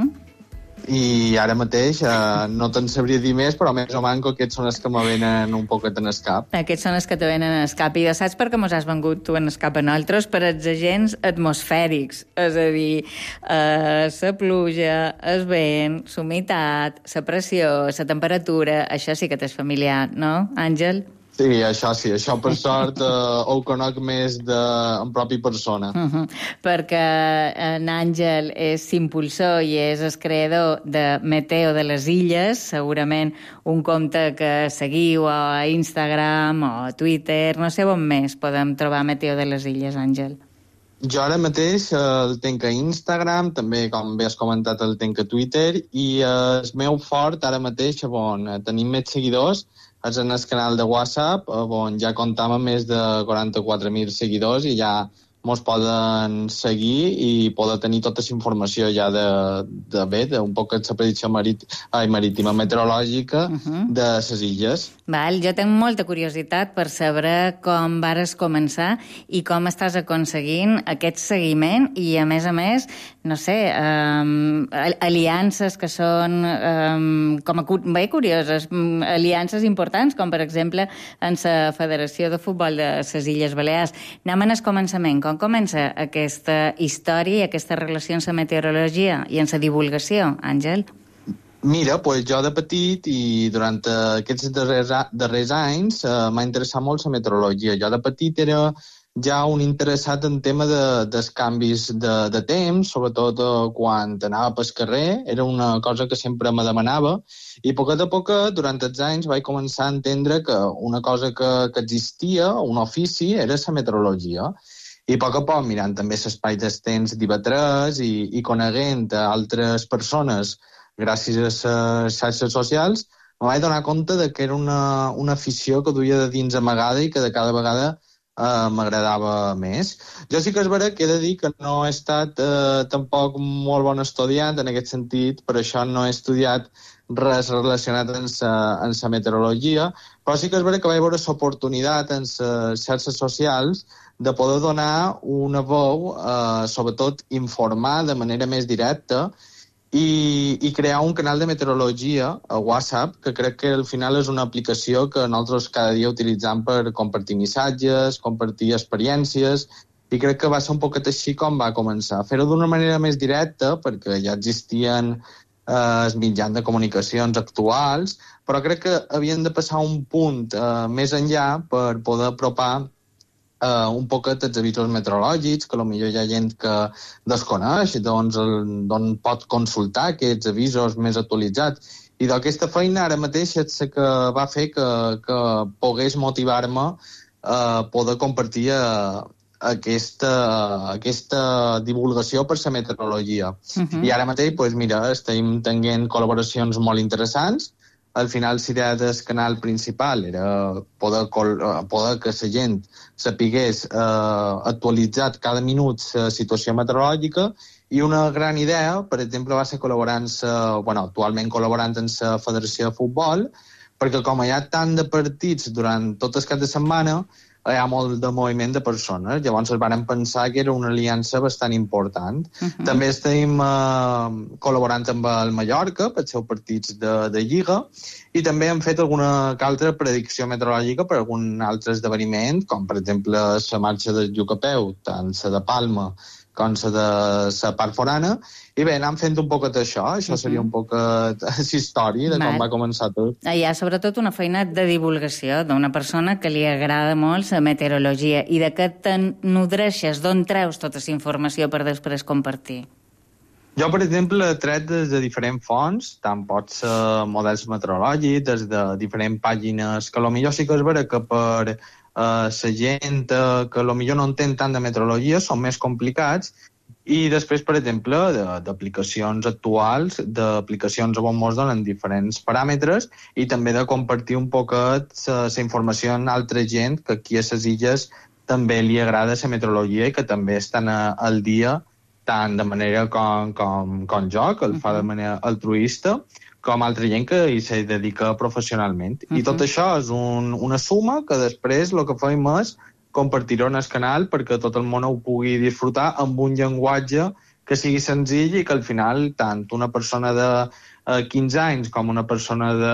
I ara mateix no te'n sabria dir més, però més o manco aquests són els que me venen un poquet en el cap. Aquests són els que te venen en el cap. I saps per què mos has vengut tu en el cap a nosaltres? Per els agents atmosfèrics. És a dir, la pluja, el vent, la humitat, la pressió, la temperatura... Això sí que t'és familiar, no, Àngel? Sí, això per sort ho conec més en propi persona. Perquè en Àngel és impulsor i és el creador de Meteo de les Illes, segurament un compte que seguiu a Instagram o a Twitter, no sé on més podem trobar Meteo de les Illes, Àngel. Jo ara mateix el tenc a Instagram, també, com bé has comentat, el tenc a Twitter, i el meu fort ara mateix, on tenim més seguidors, és en el canal de WhatsApp, on ja comptam amb més de 44.000 seguidors i ja mos poden seguir i poden tenir tota la informació ja d'un poc la predicció marítima meteorològica de les illes. Val, jo tinc molta curiositat per saber com vares començar i com estàs aconseguint aquest seguiment i, a més, no sé, aliances que són bé curioses, aliances importants, com per exemple en la Federació de Futbol de les Illes Balears. Anem en el començament. Com comença aquesta història i aquesta relació amb la meteorologia i amb la divulgació, Àngel? Mira, jo de petit i durant aquests darrers anys m'ha interessat molt la meteorologia. Jo de petit era ja un interessat en tema dels canvis de temps, sobretot quan anava pel carrer, era una cosa que sempre me demanava, i a poc a poc, durant els anys, vaig començar a entendre que una cosa que existia, un ofici, era la meteorologia. I a poc, mirant també l'espai dels temps d'IV3 i coneguent altres persones gràcies a les xarxes socials, me vaig donar compte que era una afició que duia de dins amagada i que de cada vegada m'agradava més. Jo sí que és vera que he de dir que no he estat tampoc molt bon estudiant en aquest sentit, per això no he estudiat res relacionat amb la meteorologia, però sí que és vera que vaig veure l'oportunitat en les xarxes socials de poder donar una veu, sobretot informar de manera més directa, i crear un canal de meteorologia a WhatsApp, que crec que al final és una aplicació que nosaltres cada dia utilitzam per compartir missatges, compartir experiències, i crec que va ser un poquet així com va començar. Fer-ho d'una manera més directa, perquè ja existien els mitjans de comunicacions actuals, però crec que havien de passar un punt més enllà per poder apropar un poquet els avisos meteorològics, que potser hi ha gent que desconeix, d'on pot consultar aquests avisos més actualitzats. I d'aquesta feina ara mateix és la que va fer que pogués motivar-me a poder compartir aquesta divulgació per la meteorologia. I ara mateix, estem tenint col·laboracions molt interessants. Al final, l'idea del canal principal era poder que la gent sapigués actualitzat cada minut la situació meteorològica, i una gran idea, per exemple, va ser actualment col·laborant amb la Federació de Futbol, perquè com hi ha tant de partits durant tot el cap de setmana, hi ha molt de moviment de persones. Llavors es varen pensar que era una aliança bastant important. També estem col·laborant amb el Mallorca per ser partits de Lliga i també hem fet alguna altra predicció meteorològica per algun altre esdeveniment, com per exemple la marxa del Llucapeu, tant la de Palma com la de la part forana, i bé, anem fent un poquet això seria un poquet història de com va començar tot. Hi ha sobretot una feina de divulgació d'una persona que li agrada molt la meteorologia i de què te'n nodreixes, d'on treus tota la informació per després compartir? Jo, per exemple, he tret des de diferents fonts, tant pot ser models meteorològics, des de diferents pàgines, que potser sí que és vera que per la gent que potser no entén tant de meteorologia són més complicats, i després, per exemple, d'aplicacions actuals, d'aplicacions on ens donen diferents paràmetres i també de compartir un poquet la informació amb altra gent que aquí a les illes també li agrada la meteorologia i que també estan al dia tant de manera com jo, que el fa de manera altruista, com altra gent que s'hi dedica professionalment. I tot això és una suma que després el que fem és compartir-ho en el canal perquè tot el món ho pugui disfrutar amb un llenguatge que sigui senzill i que al final tant una persona de 15 anys com una persona de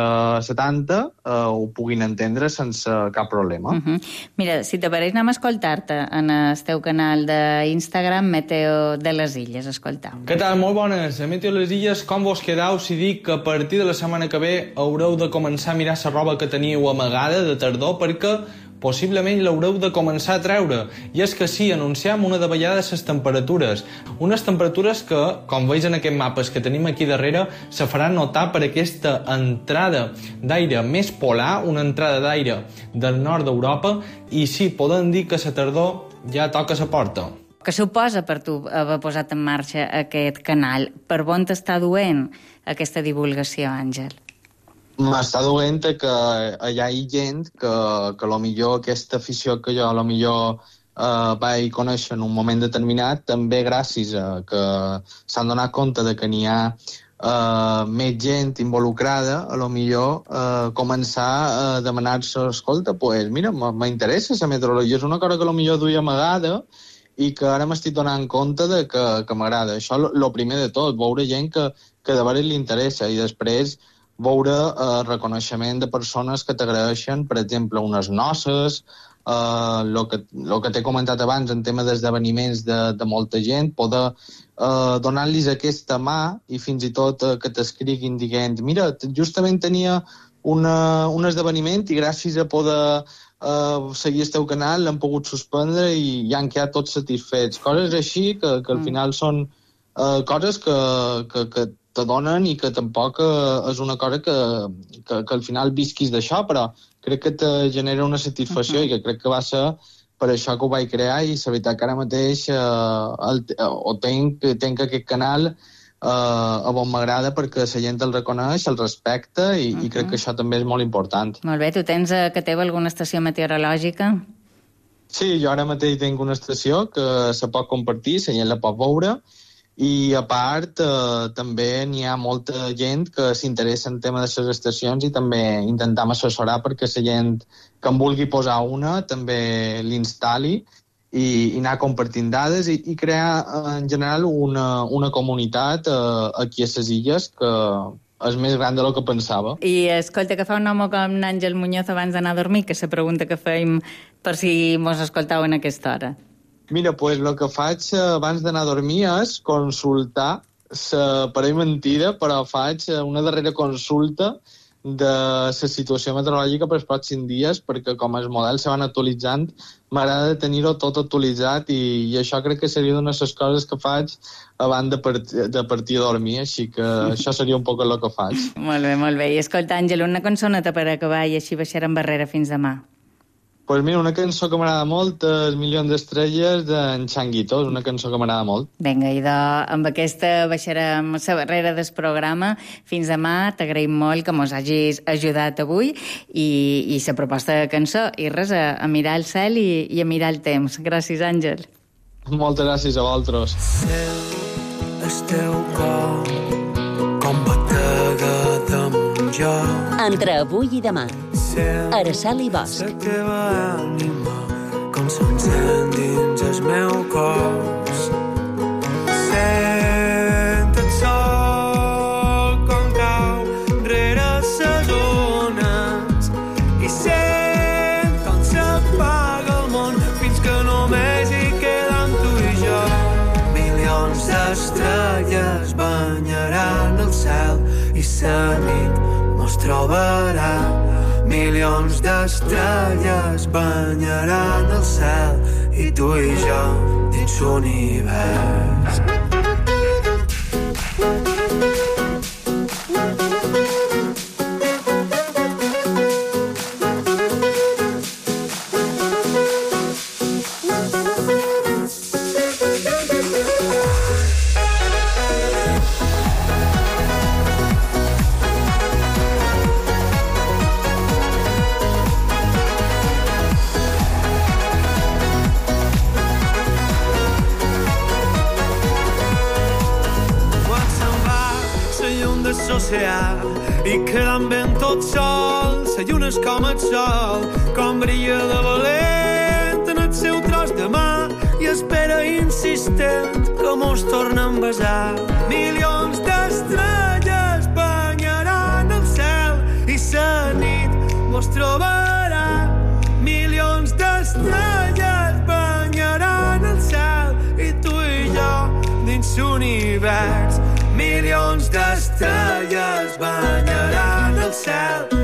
70 ho puguin entendre sense cap problema. Mira, si t'apareix, anem a escoltar-te en el teu canal d'Instagram Meteo de les Illes. Escoltau. Què tal? Molt bones. A Meteo de les Illes, com vos quedau si dic que a partir de la setmana que ve haureu de començar a mirar la roba que teniu amagada de tardor perquè possiblement l'haureu de començar a treure. I és que sí, anunciem una davallada de les temperatures. Unes temperatures que, com veus en aquests mapes que tenim aquí darrere, se faran notar per aquesta entrada d'aire més polar, una entrada d'aire del nord d'Europa, i sí, podem dir que la tardor ja toca la porta. Què suposa per tu haver posat en marxa aquest canal? Per on t'està duent aquesta divulgació, Àngel? M'està duent que hi ha gent que potser aquesta afició que jo vaig conèixer en un moment determinat, també gràcies a que s'han donat compte de que n'hi ha més gent involucrada, potser començar a demanar-se, escolta, pues mira, m'interessa la meteorologia, és una cosa que potser duia amagada i que ara m'estic donant compte de que m'agrada. Això és el primer de tot, veure gent que de veres li interessa i després veure reconeixement de persones que t'agraeixen, per exemple, unes noces, el que t'he comentat abans en tema d'esdeveniments de molta gent, poder donar-los aquesta mà i fins i tot que t'escriguin dient mira, justament tenia un esdeveniment i gràcies a poder seguir el teu canal l'hem pogut suspendre i ja han quedat tots satisfets. Coses així que al final són coses que te donen i que tampoc és una cosa que al final visquis d'això, però crec que te genera una satisfacció i que crec que va ser per això que ho vaig crear i la veritat que ara mateix tenc aquest canal a on m'agrada perquè la gent el reconeix, el respecta i crec que això també és molt important. Molt bé, tu tens a Cateva alguna estació meteorològica? Sí, jo ara mateix tinc una estació que se pot compartir, la gent la pot veure, i a part també n'hi ha molta gent que s'interessa en tema de les estacions i també intentam assessorar perquè la gent que en vulgui posar una també l'instal·li i anar compartint dades i crear en general una comunitat aquí a les illes que és més gran del que pensava. I escolta, que fa un home com n'Àngel Muñoz abans d'anar a dormir, que és la pregunta que fèiem per si mos escoltau en aquesta hora. Mira, pues el que faig abans d'anar a dormir és consultar, pareix mentida, però faig una darrera consulta de la situació meteorològica per als pròxims dies, perquè com els models se van actualitzant, m'agrada tenir-ho tot actualitzat i això crec que seria una de les coses que faig abans de partir a dormir, així que això seria un poc el que faig. Molt bé, molt bé. I escolta, Àngel, una cançoneta per acabar i així baixarem barrera fins demà. Pues mira, una cançó que m'agrada molt és Milions d'estrelles d'en Changuitos, una cançó que m'agrada molt. Vinga, idò, amb aquesta baixarem la barrera del programa. Fins demà, t'agraïm molt que mos hagis ajudat avui i la proposta de cançó. I res, a mirar el cel i a mirar el temps. Gràcies, Àngel. Moltes gràcies a vosaltres. El teu cor, com batega damunt jo. Entre avui i demà. Araceli Bosch. La teva ànima sent dins el meu cos. Sent el sol com cau rere ses ones i sent com s'apaga el món fins que només hi quedam tu i jo. Milions d'estrelles banyaran el cel i la nit mos trobarà. Milions d'estrelles banyaran el cel i tu i jo dins l'univers. I quedant ben tot sol, la lluna és com el sol, com brilla de valent en el seu tros de mà i espera insistent que mos tornen a besar. Milions d'estrelles banyaran el cel i la nit mos trobarà. Milions d'estrelles banyaran el cel i tu i jo dins l'univers. Milions d'estrelles banyaran el cel